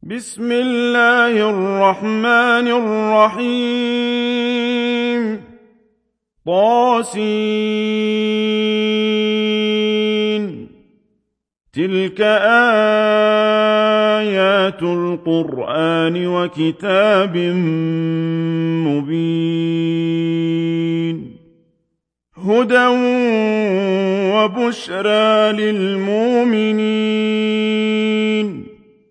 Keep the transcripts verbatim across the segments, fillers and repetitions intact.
بسم الله الرحمن الرحيم طاسين تلك آيات القرآن وكتاب مبين هدى وبشرى للمؤمنين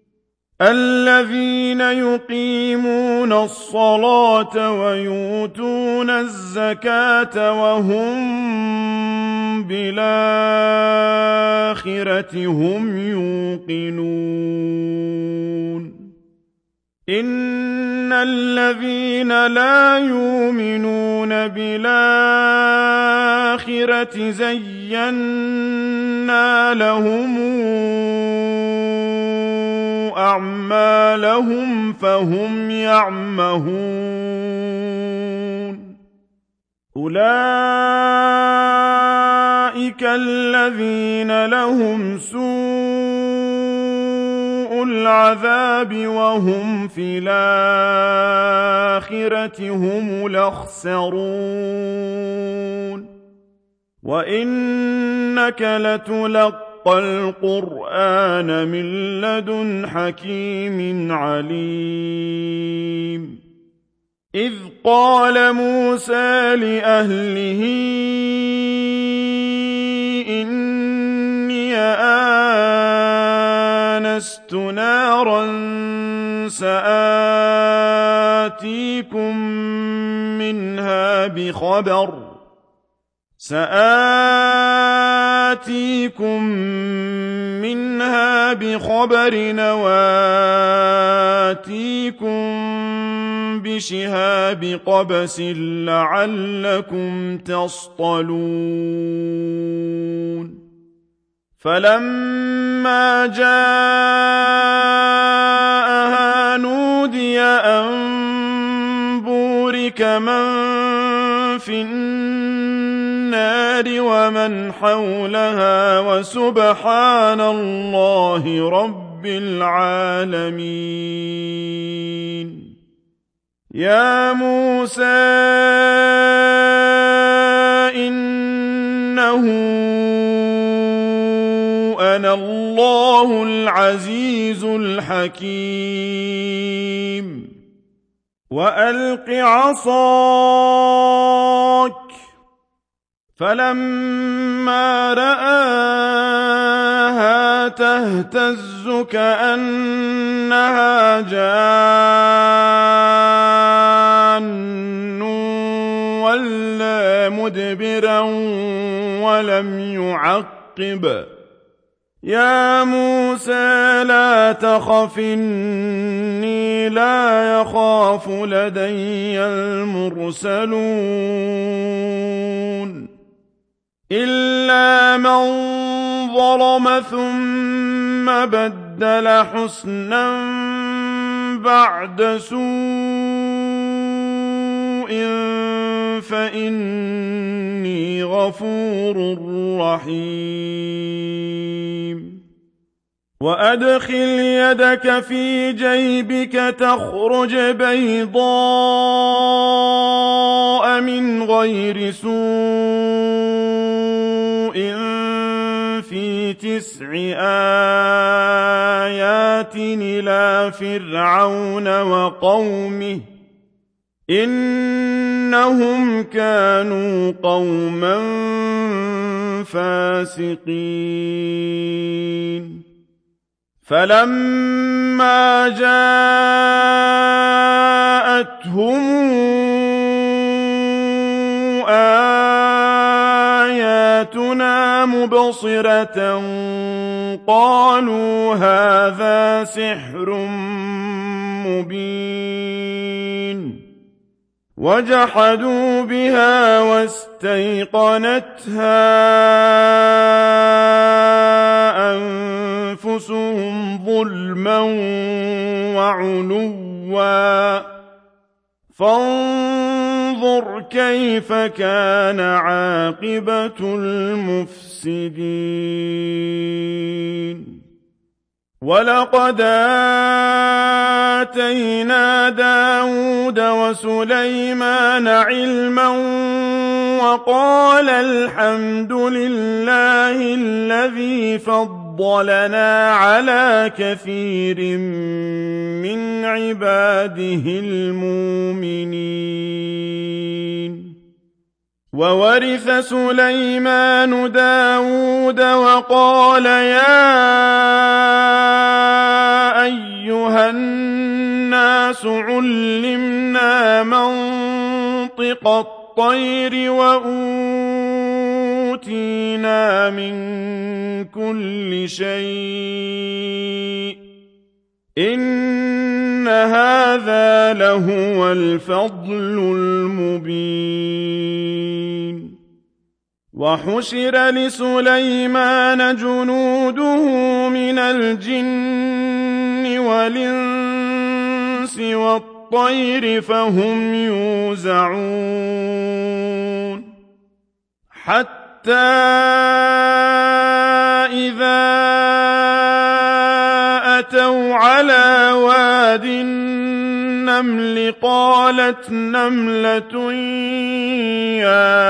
الذين يقيمون الصلاة ويؤتون الزكاة وهم بالآخرة هم يوقنون إن الذين لا يؤمنون بالآخرة زينا لهم أعمالهم فهم يعمهون أولئك الذين لهم سوء العذاب وهم في الآخرة هم الأخسرون وإنك لتلقى القرآن من لدن حكيم عليم إذ قال موسى لأهله إني آنست نارا سآتيكم منها بخبر سآتيكم منها بخبر وآتيكم بشهاب قبس لعلكم تصطلون فلما جاءها نودي أن بورك من في النار ومن حولها وسبحان الله رب العالمين يا موسى إنه أنا الله العزيز الحكيم وألق عصاك فلما رآها تهتز كأنها جان ولا مدبرا ولم يعقب يا موسى لا تخف إني لا يخاف لدي المرسلون إلا من ظلم ثم بدل حسنا بعد سوء فإني غفور رحيم وأدخل يدك في جيبك تخرج بيضاء من غير سوء في تسع آيات إلى فرعون وقومه إنهم كانوا قوما فاسقين فلما جاءتهم آياتنا مبصرة قالوا هذا سحر مبين وجحدوا بها واستيقنتها أنفسهم ظلما وعلوا فانظر كيف كان عاقبة المفسدين وَلَقَدْ آتَيْنَا دَاوُودَ وَسُلَيْمَانَ عِلْمًا وَقَالَ الْحَمْدُ لِلَّهِ الَّذِي فَضَّلَنَا عَلَىٰ كَثِيرٍ مِّنْ عِبَادِهِ الْمُؤْمِنِينَ وَوَرِثَ سُلَيْمَانُ دَاوُودَ وَقَالَ يَا أَيُّهَا النَّاسُ عُلِّمْنَا مَنطِقَ الطَّيْرِ وَأُوتِينَا مِن كُلِّ شَيْءٍ إِنَّ هَٰذَا لَهُوَ الْفَضْلُ الْمُبِينُ وَحُشِرَ لِسُلَيْمَانَ جُنُودُهُ مِنَ الْجِنِّ وَالْإِنسِ وَالطَّيْرِ فَهُمْ يُوزَعُونَ حَتَّىٰ إِذَا أَتَوْا عَلَىٰ وَادِ النَّمْلِ قَالَتْ نَمْلَةٌ يَا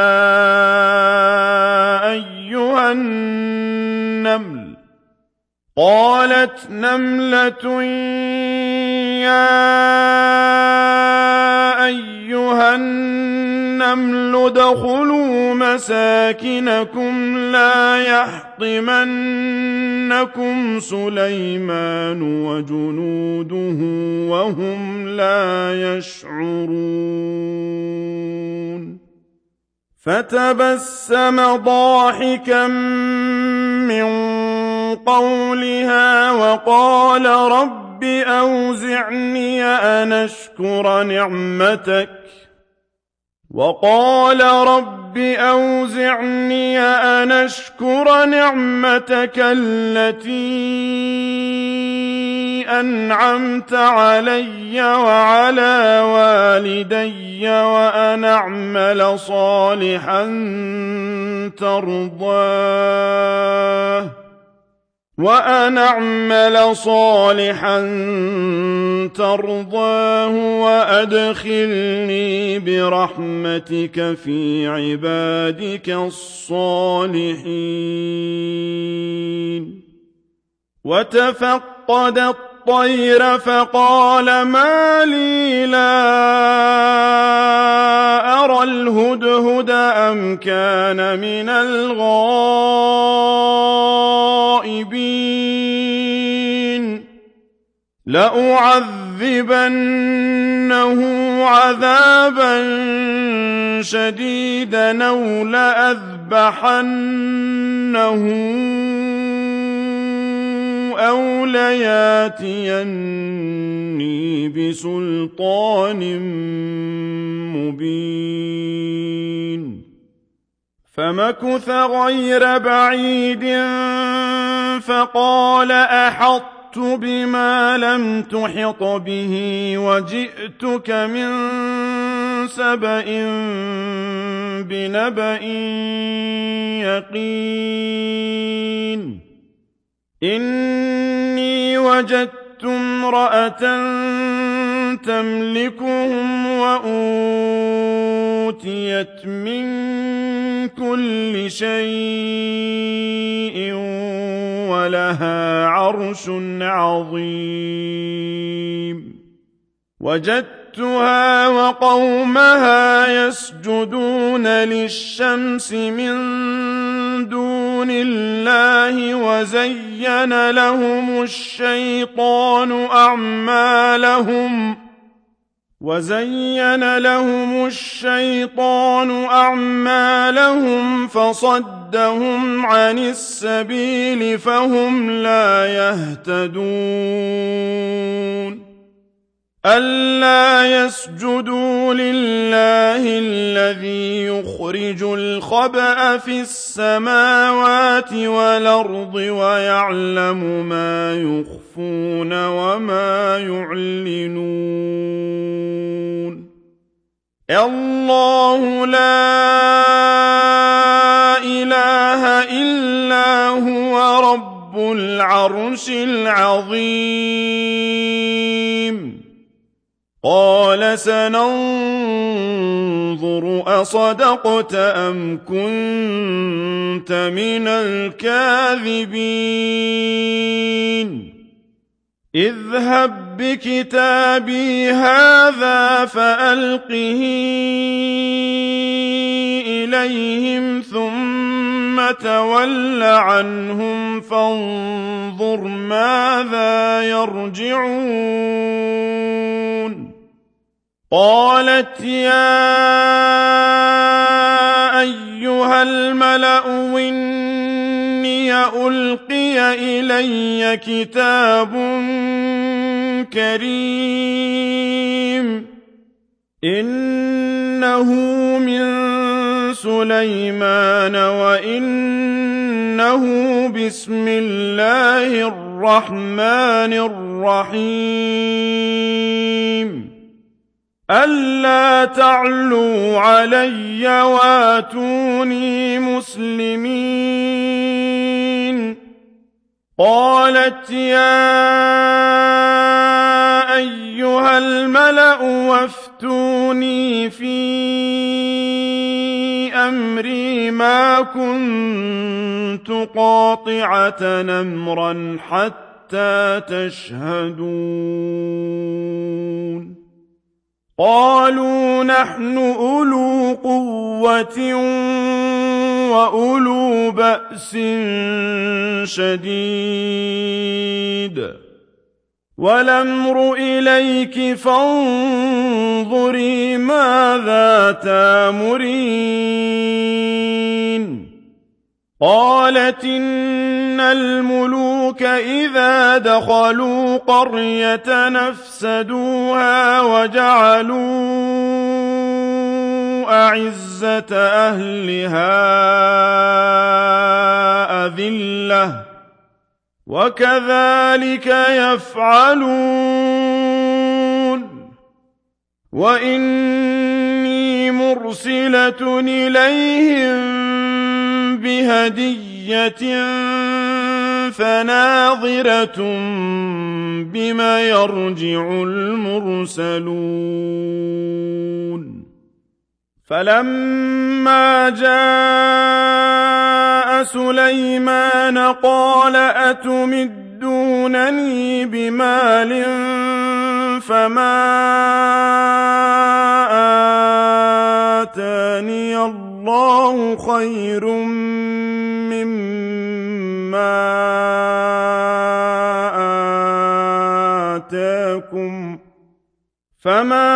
أَيُّهَا النَّمْلُ قَالَتْ نَمْلَةٌ يَا أَيُّهَا النَّمْلُ ادْخُلُوا مَسَاكِنَكُمْ لَا يَحْطِمَنَّكُمْ سُلَيْمَانُ وَجُنُودُهُ وَهُمْ لَا يَشْعُرُونَ فَتَبَسَّمَ ضَاحِكًا مِّن قَوْلِهَا وَقَالَ رَبِّ أَوْزِعْنِي أَنْ أَشْكُرَ نِعْمَتَكَ وَقَالَ رَبِّ أَوْزِعْنِي أَنْ أَشْكُرَ نِعْمَتَكَ الَّتِي أَنْعَمْتَ عَلَيَّ وَعَلَىٰ وَالِدَيَّ وَأَنْ أَعْمَلَ صَالِحًا تَرْضَاهُ وَأَنْ أَعْمَلَ صَالِحًا تَرْضَاهُ وَأَدْخِلْنِي بِرَحْمَتِكَ فِي عِبَادِكَ الصَّالِحِينَ وَتَفَقَّدَ الطَّيْرَ فَقَالَ مَا لِي لَا أَرَى الْهُدْهُدَ أَمْ كَانَ مِنَ الْغَائِبِينَ لَأُعَذِّبَنَّهُ عَذَابًا شَدِيدًا أَوْ لَأَذْبَحَنَّهُ أَوْ لَيَأْتِيَنِّي بِسُلْطَانٍ مُّبِينٍ فَمَكَثَ غَيْرَ بَعِيدٍ فَقَالَ أَحَطتُ بِمَا لَمْ تُحِطْ بِهِ وَجِئْتُكَ مِن سَبَإٍ بِنَبَإٍ يَقِينٍ إِنِّي وَجَدتُّ امْرَأَةً تَمْلِكُهُمْ وَأُوتِيَتْ مِن كُلِّ شَيْءٍ وَلَهَا عَرْشٌ عَظِيمٌ وَجَدتُّهَا وَقَوْمَهَا يَسْجُدُونَ لِلشَّمْسِ مِن دُونِ اللَّهِ وَزَيَّنَ لَهُمُ الشَّيْطَانُ أَعْمَالَهُمْ وَزَيَّنَ لَهُمُ الشَّيْطَانُ أَعْمَالَهُمْ فَصَدَّهُمْ عَنِ السَّبِيلِ فَهُمْ لَا يَهْتَدُونَ أَلَّا يَسْجُدُوا لِلَّهِ الَّذِي يُخْرِجُ الْخَبْءَ فِي السَّمَاوَاتِ وَالْأَرْضِ وَيَعْلَمُ مَا يُخْفُونَ وَمَا يُعْلِنُونَ اللَّهُ لَا إِلَٰهَ إِلَّا هُوَ رَبُّ الْعَالَمِينَ العرش العظيم قال سننظر أصدقت أم كنت من الكاذبين اذهب بكتابي هذا فألقه إليهم ثم تول عنهم فانظر ماذا يرجعون قالت يا أيها الملأ إني ألقي إلي كتاب كريم إنه من سليمان وإنه بسم الله الرحمن الرحيم ألا تعلوا علي واتوني مسلمين قالت يا أيها الملأ وافتوني في أمري ما كنت قاطعة أمرا حتى تشهدون قالوا نحن أولو قوة وأولو بأس شديد والأمر إليك فانظري ماذا تأمرين قالت إن الملوك إذا دخلوا قرية نفسدوها وجعلوا أعزة أهلها أذلة وكذلك يفعلون وإني مرسلة إليهم بهدية فناظرة بما يرجع المرسلون فلما جاء سليمان قال أتمدونني بمال فما آتاني الله خير مما آتاكم فما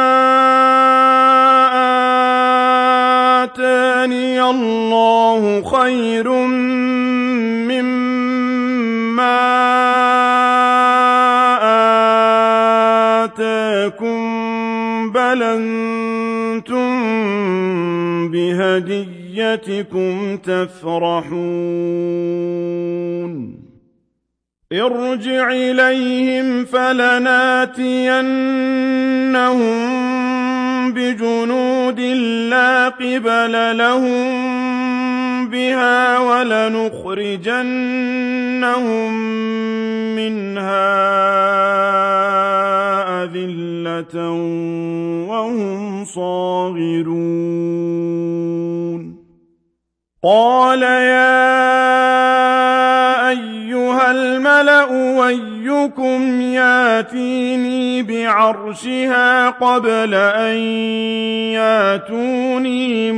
آتاني الله خير مما آتاكم بل أنتم بهديتكم تفرحون ارجع إليهم فلناتينهم بجنود لا قبل لهم بها ولنخرجنهم منها أذلة وهم صاغرون قال يا أيها الملأ ويكم ياتيني بعرشها قبل أن ياتوني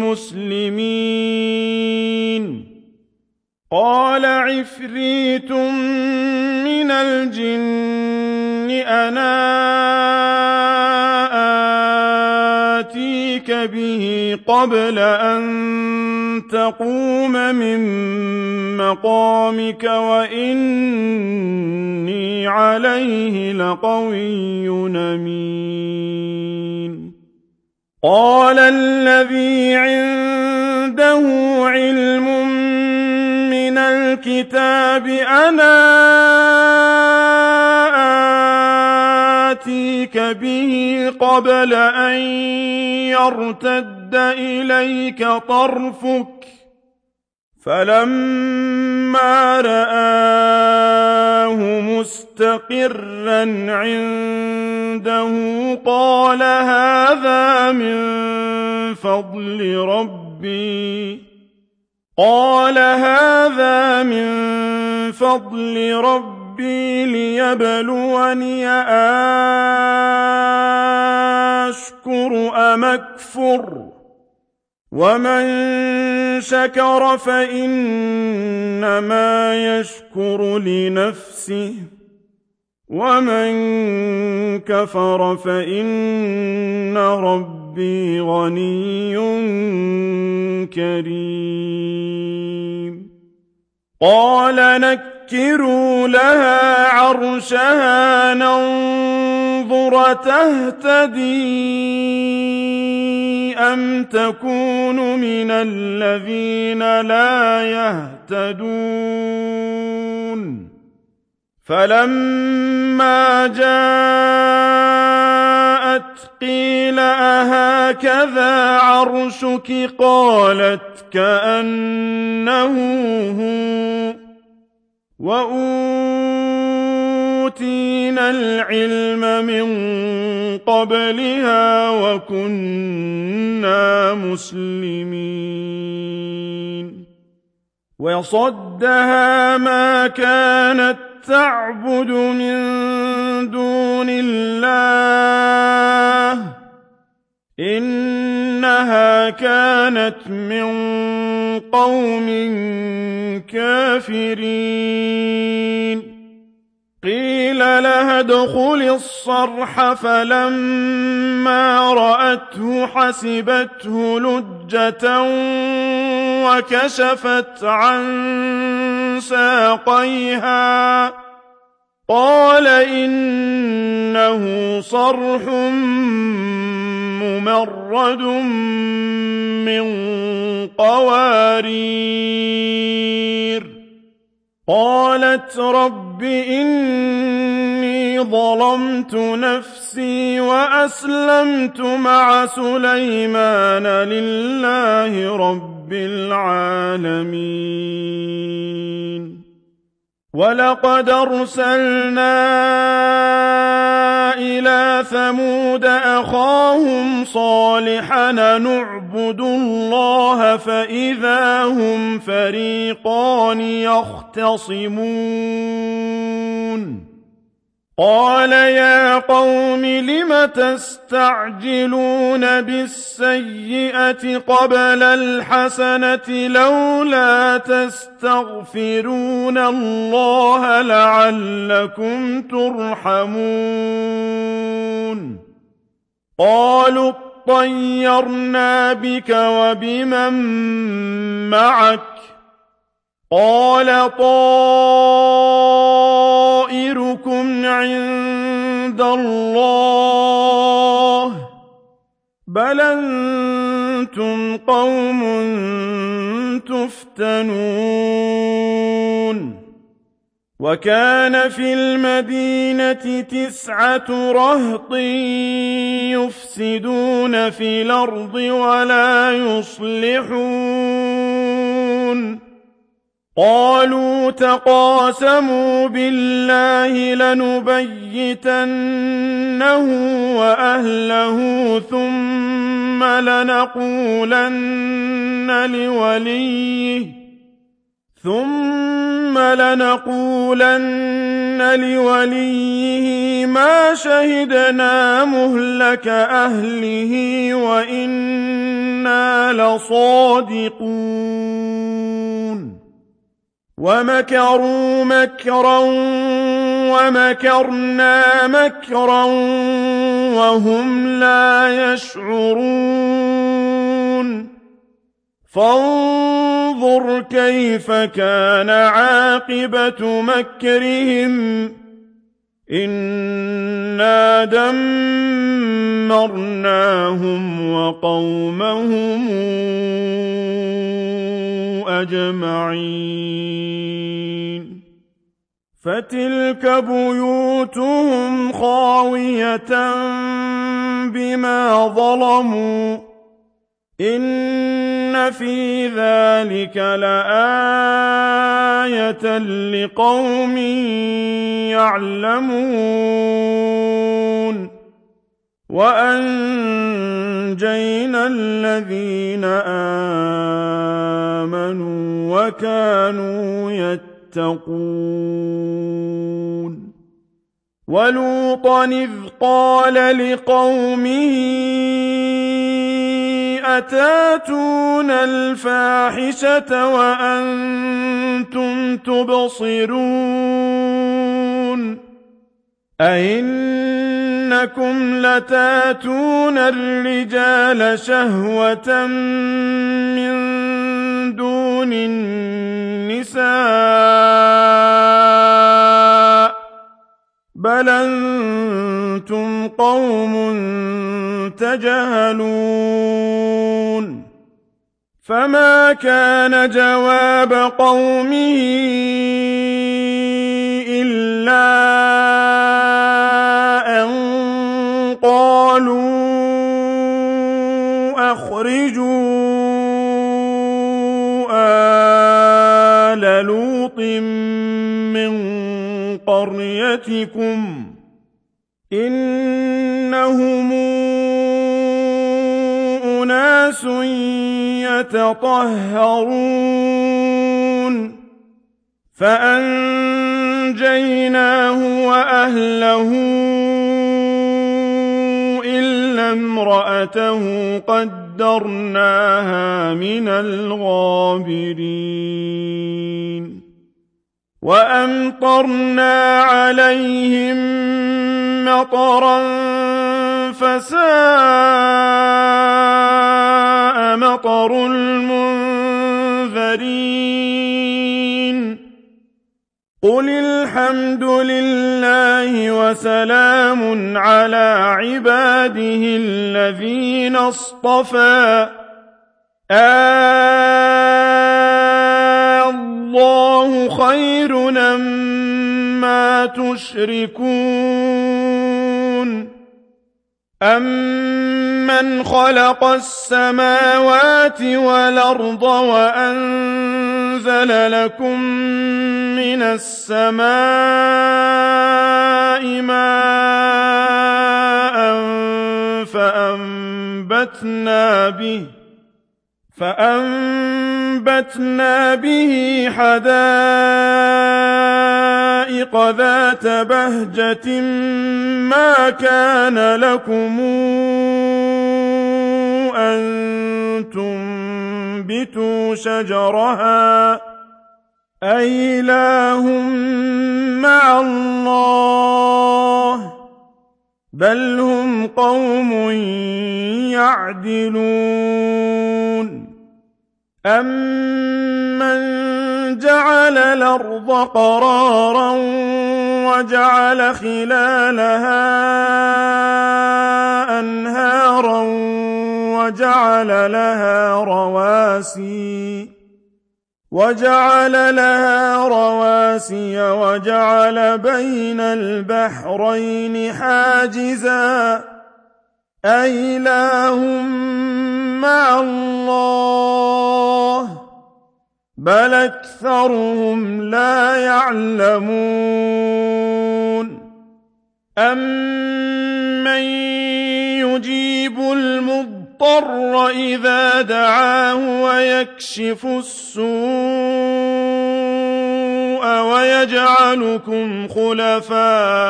مسلمين قال عفريت من الجن أنا آتيك به قبل أن تقوم من مقامك وإني عليه لقوي أمين قال الذي عنده علم من الكتاب أنا آتيك به قبل أن يرتد إليك طرفك فَلَمَّا رَآهُ مُسْتَقِرًّا عِندَهُ قَالَ هَٰذَا مِن فَضْلِ رَبِّي قَالَ هَٰذَا مِن فَضْلِ رَبِّي لِيَبْلُوَنِي أَأَشْكُرُ أَمْ أَكْفُرُ وَمَن شَكَرَ فَإِنَّمَا يَشْكُرُ لِنَفْسِهِ وَمَن كَفَرَ فَإِنَّ رَبِّي غَنِيٌّ كَرِيمٌ قَالَ نَكِّرُوا لَهَا عَرْشَهَا نَنظُرْ أَتَهْتَدِي أَمْ تَكُونُ مِنَ الَّذِينَ لَا يَهْتَدُونَ فَلَمَّا جَاءَتْ قِيلَ أَهَٰكَذَا عَرْشُكِ قَالَتْ كَأَنَّهُ هُوَ وَأُوتِينَا الْعِلْمَ مِن قَبْلِهَا وَكُنَّا مُسْلِمِينَ وَصَدَّهَا مَا كَانَتْ تَعْبُدُ مِن دُونِ اللَّهِ ۖ إِنَّهَا كَانَتْ مِن قَوْمٍ كَافِرِينَ قِيلَ لَهَا ادْخُلِي الصَّرْحَ فَلَمَّا رَأَتْهُ حَسِبَتْهُ لُجَّةً وَكَشَفَتْ عَن سَاقَيْهَا قَالَ إِنَّهُ صَرْحٌ مُّمَرَّدٌ مِّن قَوَارِيرَ قَالَتْ رَبِّ إِنِّي ظَلَمْتُ نَفْسِي وَأَسْلَمْتُ مَعَ سُلَيْمَانَ لِلَّهِ رَبِّ الْعَالَمِينَ وَلَقَدْ أَرْسَلْنَا إِلَىٰ ثَمُودَ أَخَاهُمْ صَالِحًا أَنِ اعْبُدُوا اللَّهَ فَإِذَا هُمْ فَرِيقَانِ يَخْتَصِمُونَ قَالَ يَا قَوْمِ لِمَ تَسْتَعْجِلُونَ بِالسَّيِّئَةِ قَبْلَ الْحَسَنَةِ لَوْلَا تَسْتَغْفِرُونَ اللَّهَ لَعَلَّكُمْ تُرْحَمُونَ قَالُوا اطَّيَّرْنَا بِكَ وَبِمَن مَّعَكَ قَالَ طَائِرُكُمْ عِندَ اللَّهِ ۖ بَلْ أَنتُمْ قَوْمٌ تُفْتَنُونَ وَكَانَ فِي الْمَدِينَةِ تِسْعَةُ رَهْطٍ يُفْسِدُونَ فِي الْأَرْضِ وَلَا يُصْلِحُونَ قَالُوا تَقَاسَمُوا بِاللَّهِ لَنُبَيِّتَنَّهُ وَأَهْلَهُ ثُمَّ لَنَقُولَنَّ لِوَلِيِّهِ ثُمَّ لَنَقُولَنَّ لِوَلِيِّهِ مَا شَهِدْنَا مُهْلَكَ أَهْلِهِ وَإِنَّا لَصَادِقُونَ وَمَكَرُوا مَكْرًا وَمَكَرْنَا مَكْرًا وَهُمْ لَا يَشْعُرُونَ فَانظُرْ كَيْفَ كَانَ عَاقِبَةُ مَكْرِهِمْ إِنَّا دَمَّرْنَاهُمْ وَقَوْمَهُمْ أَجْمَعِينَ فَتِلْكَ بُيُوتُهُمْ خَاوِيَةً بِمَا ظَلَمُوا إِنَّ إِنَّ فِي ذَلِكَ لَآيَةً لِقَوْمٍ يَعْلَمُونَ وَأَنجَيْنَا الَّذِينَ آمَنُوا وَكَانُوا يَتَّقُونَ وَلُوطًا إِذْ قَالَ لِقَوْمِهِ أَتَأْتُونَ الْفَاحِشَةَ وَأَنْتُمْ تُبْصِرُونَ أَئِنَّكُمْ لَتَأْتُونَ الرِّجَالَ شَهْوَةً مِّن دُونِ النِّسَاءِ بَلْ أَنْتُمْ قَوْمٌ تَجْهَلُونَ فَمَا كَانَ جَوَابَ قَوْمِهِ إِلَّا أَنْ قَالُوا أَخْرِجُوا آلَ لُوطٍ مِّن قَرْيَتِكُمْ إِنَّهُمْ أُنَاسٌ يَتَطَهَّرُونَ فَأَنجَيْنَاهُ وَأَهْلَهُ إِلَّا امْرَأَتَهُ قَدَّرْنَاهَا مِنَ الْغَابِرِينَ وَأَمْطَرْنَا عَلَيْهِم مَّطَرًا فَسَاءَ مَطَرُ الْمُنذَرِينَ قُلِ الْحَمْدُ لِلَّهِ وَسَلَامٌ عَلَىٰ عِبَادِهِ الَّذِينَ اصْطَفَىٰ آللَّهُ خَيْرٌ أَمَّا تُشْرِكُونَ أَمَّنْ خَلَقَ السَّمَاوَاتِ وَالْأَرْضَ وَأَنزَلَ لَكُم مِّنَ السَّمَاءِ مَاءً فَأَنبَتْنَا بِهِ فَأَنبَتْنَا بِهِ حَدَائِقَ ذَاتَ بَهْجَةٍ مَّا كَانَ لَكُمْ أَن تُنبِتُوا شَجَرَهَا أَإِلَٰهٌ مَّعَ اللَّهِ بَلْ هُمْ قَوْمٌ يَعْدِلُونَ أَمَّن جَعَلَ الْأَرْضَ قَرَارًا وَجَعَلَ خِلَالَهَا أَنْهَارًا وَجَعَلَ لَهَا رَوَاسِيَ وَجَعَلَ لَهَا رَوَاسِيَ وَجَعَلَ بَيْنَ الْبَحْرَيْنِ حَاجِزًا أَإِلَٰهٌ مَّعَ اللَّهِ بَلْ أَكْثَرُهُمْ لَا يَعْلَمُونَ أَمَّن يُجِيبُ الْمُضْطَرَّ إِذَا دَعَاهُ وَيَكْشِفُ السُّوءَ وَيَجْعَلُكُمْ خُلَفَاءَ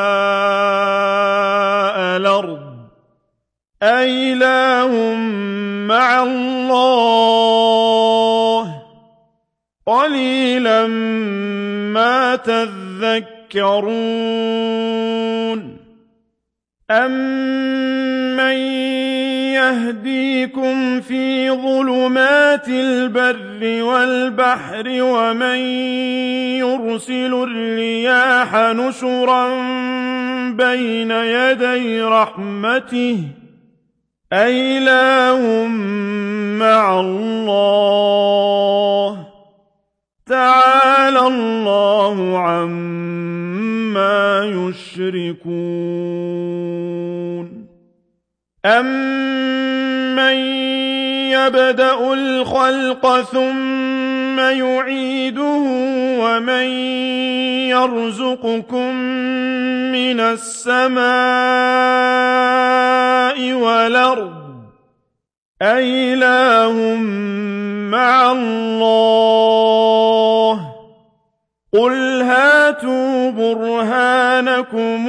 الْأَرْضِ أَإِلَٰهٌ مَّعَ اللَّهِ قَلِيلًا مَّا تَذَكَّرُونَ أَمَّن يَهْدِيكُمْ فِي ظُلُمَاتِ الْبَرِّ وَالْبَحْرِ وَمَن يُرْسِلُ الرِّيَاحَ نُشُرًا بَيْنَ يَدَيْ رَحْمَتِهِ أَإِلَٰهٌ مَّعَ اللَّهِ تَعَالَى اللَّهُ عَمَّا يُشْرِكُونَ أَمَّن يبدأ الخلق ثم يعيده ومن يرزقكم من السماء والأرض أإله مع الله قل هاتوا برهانكم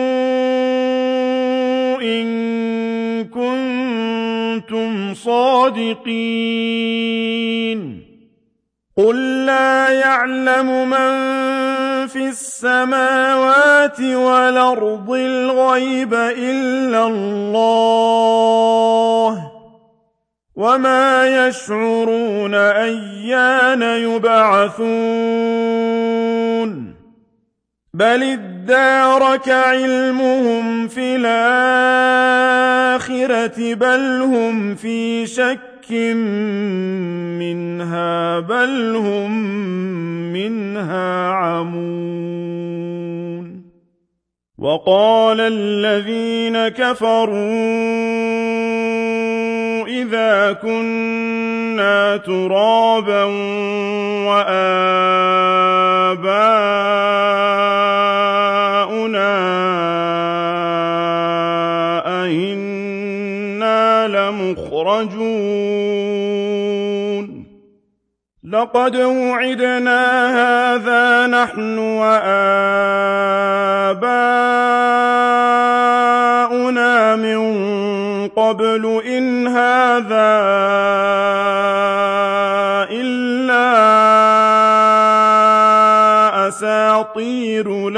إن كنتم صادقين قل لا يعلم من في السماوات والأرض الغيب إلا الله وما يشعرون أيان يبعثون بل ادارك علمهم في الآخرة بل هم في شك منها بل هم منها عمون وقال الذين كفروا إذا كنا ترابا وآباؤنا أئنا لمخرجون لقد وعدنا هذا نحن وآباؤنا من قبل إن هذا إلا أساطير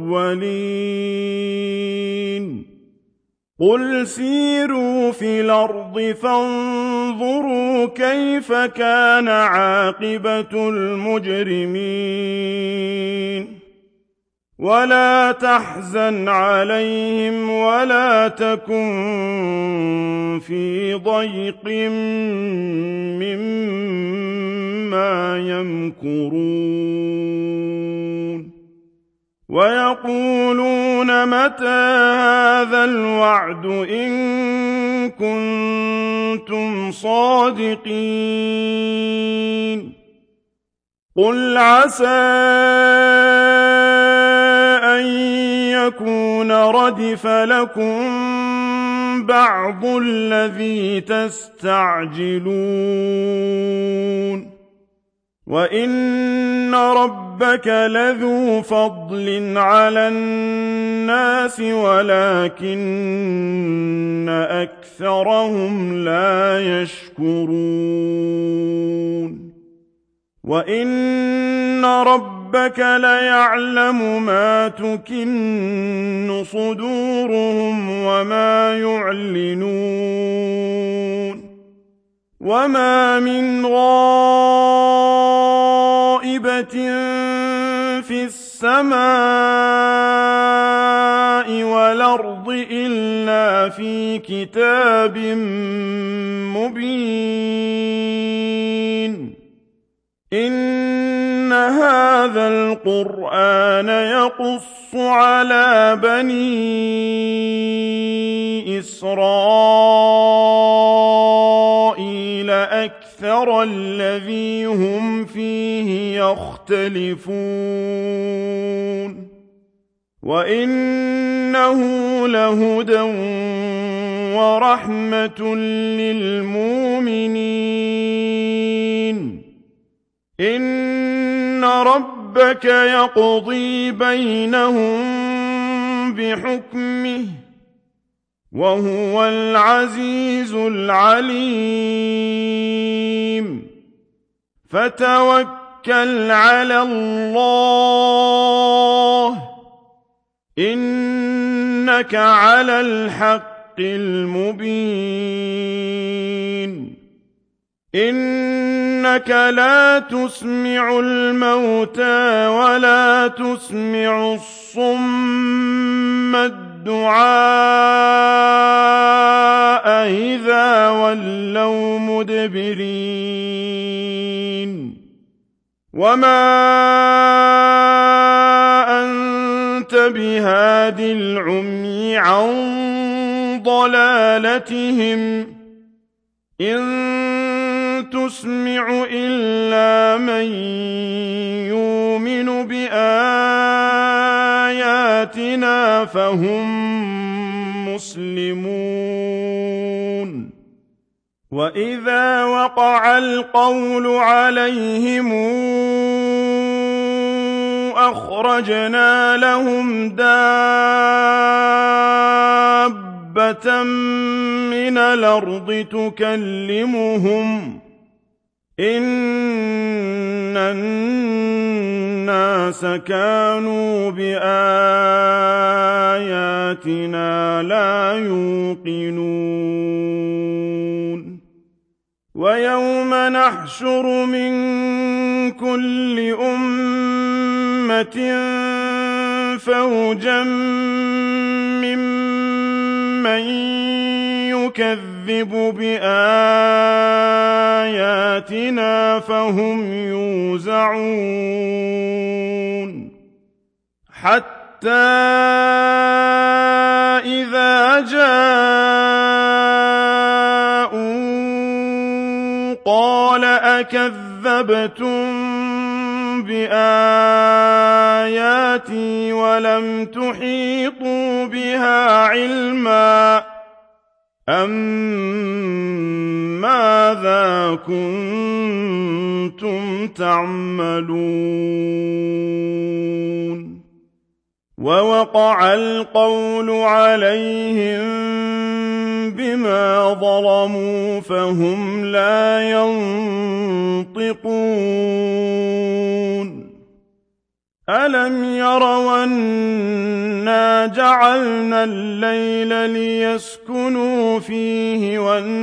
الأولين قل سيروا في الأرض فانظروا كيف كان عاقبة المجرمين ولا تحزن عليهم ولا تكن في ضيق مما يمكرون ويقولون متى هذا الوعد إن كنتم صادقين قل عسى أن يكون ردف لكم بعض الذي تستعجلون وإن ربك لذو فضل على الناس ولكن أكثرهم لا يشكرون وإن ربك ليعلم ما تكن صدورهم وما يعلنون وما من غائبة في السماء والأرض إلا في كتاب مبين إن هذا القرآن يقص على بني إسرائيل أكثر الذي هم فيه يختلفون وإنه لهدى ورحمة للمؤمنين إن ربك يقضي بينهم بحكمه وهو العزيز العليم فتوكل على الله إنك على الحق المبين إنك لا تسمع الموتى ولا تسمع الصم الدعاء إذا ولوا مدبرين وما أنت بهاد العمي عن ضلالتهم إن تسمع إلا من يؤمن بآياتنا فهم مسلمون وإذا وقع القول عليهم أخرجنا لهم دابة من الأرض تكلمهم إن الناس كانوا بآياتنا لا يوقنون ويوم نحشر من كل أمة فوجا ممن يكذب بآياتنا فهم يوزعون حتى إذا جاءوا قال أكذبتم بآياتي ولم تحيطوا بها علما أم ماذا كنتم تعملون ووقع القول عليهم بما ظلموا فهم لا ينطقون ألم يروا أنا جعلنا الليل ليسكنوا فيه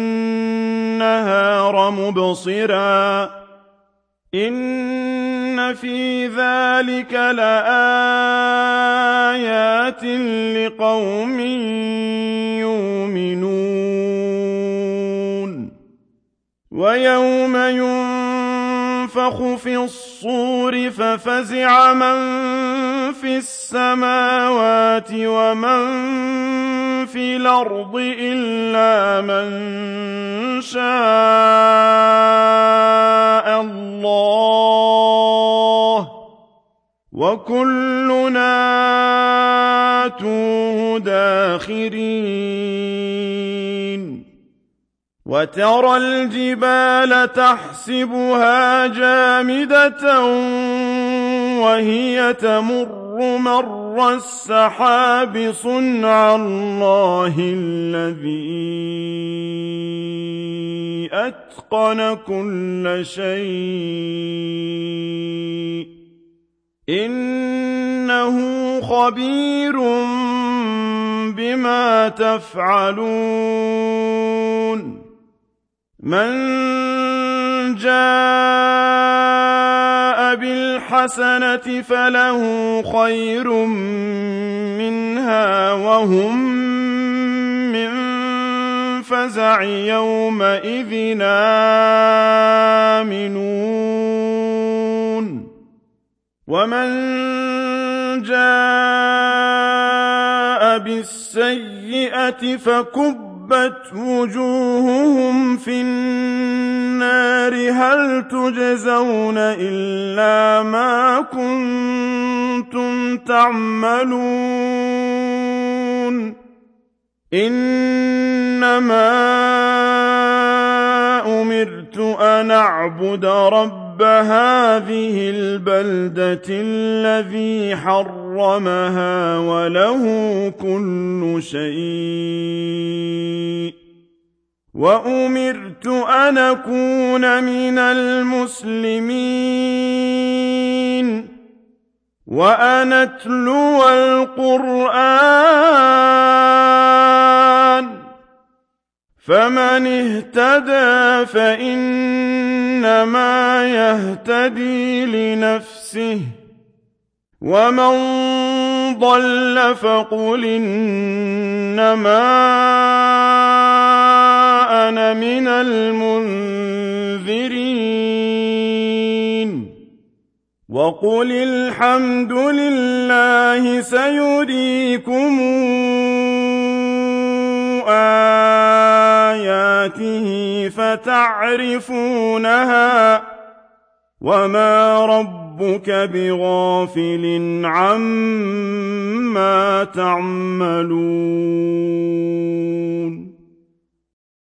والنهار مبصرا إن في ذلك لآيات لقوم يؤمنون ويوم ينفخ في الصور ففزع من في السماوات ومن في الأرض إلا من شاء الله وكلنا آتوه داخرين وترى الجبال تحسبها جامدة وهي تمر مر السحاب صنع الله الذي أتقن كل شيء إنه خبير بما تفعلون من جاء بالحسنة فله خير منها وهم من فزع يومئذ آمنون ومن جاء بالسيئة فكبت وجوههم في النار هل تجزون إلا ما كنتم تعملون إنما أمرت أن أعبد رب هذه البلدة الذي حرمها وله كل شيء وأمرت أن أكون من المسلمين وأن أتلو القرآن فمن اهتدى فإنما يهتدي لنفسه ومن ضل فقل إنما أنا من المنذرين وقل الحمد لله سيريكم آياته آياته فتعرفونها وما ربك بغافل عما تعملون